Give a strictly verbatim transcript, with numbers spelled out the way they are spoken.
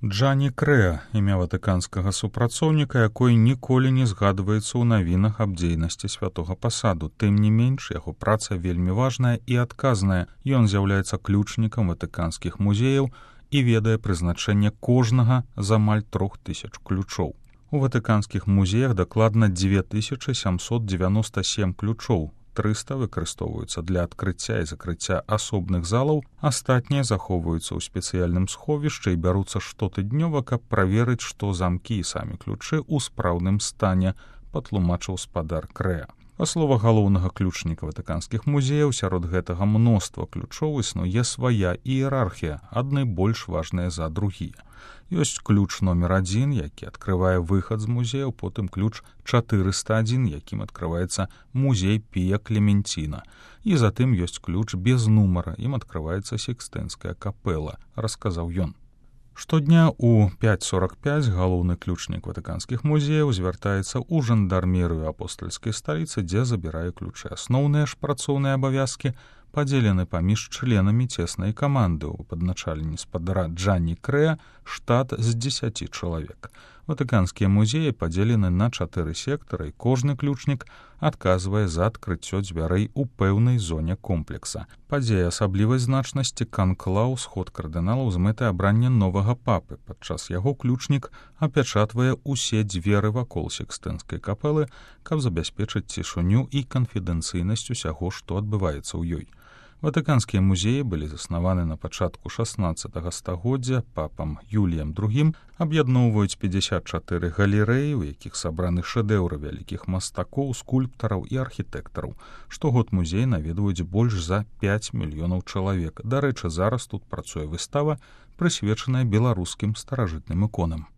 Джанні Крэа, імя ватыканскага супрацоўніка, якой ніколі не згадваецца ў навінах аб дзейнасці святога пасаду. Тым не менш, яго праца вельмі важная і адказная. Ён з'яўляецца ключнікам ватыканскіх музеяў і ведае прызначэнне кожнага з амаль трох тысяч ключоў. У ватыканскіх музеях дакладна дзве тысячы сямсот дзевяноста сем ключоў. трыста выкарыстоўваюцца для адкрыцця і закрыцця асобных залаў, астатнія захоўваюцца ў спецыяльным сховішчы і бяруцца штотыднёва, каб праверыць, што замкі і самі ключы ў спраўным стане, патлумачыў спадар Крэа. Па словах галоўнага ключніка ватыканскіх музеяў, сярод гэтага мноства ключоў існуе свая іерархія, адны больш важныя за другія. Ёсць ключ номер адзін, які адкрывае выхад з музеяў, потым ключ чатырыста адзін, якім адкрываецца музей Пія Клеменціна. І затым ёсць ключ без нумара, ім адкрываецца Сікстынская капэла, расказаў ён. Штодня ў пяць сорак пяць галоўны ключнік ватыканскіх музеяў звяртаецца ў жандармерыю апостальскай сталіцы, дзе забірае ключы. Асноўныя ж працоўныя абавязкі падзелены паміж членамі цеснай каманды. У падначаленні спадара Джанні Крэа штат з дзесяці чалавек. Ватыканскія музеі падзелены на чатыры сектары, і кожны ключнік адказвае за адкрыццё дзвярэй у пэўнай зоне комплекса. Падзея асаблівай значнасці канклаў, сход кардыналаў з мэтай абрання новага папы. Падчас яго ключнік апячатвае ўсе дзверы вакол Сікстынскай капэлы, каб забяспечыць цішыню і канфідэнцыйнасць усяго, што адбываецца ў ёй. Ватыканскія музеі былі заснаваны на пачатку шаснаццатага стагоддзя папам Юліем другім, аб'ядноўваюць пятьдесят чатыры галерэі, у якіх сабраны шэдэўры вялікіх мастакоў, скульптараў і архітэктараў. Штогод музей наведваюць больш за пяць мільёнаў чалавек. Дарэчы, зараз тут працуе выстава, прысвечаная беларускім старажытным іконам.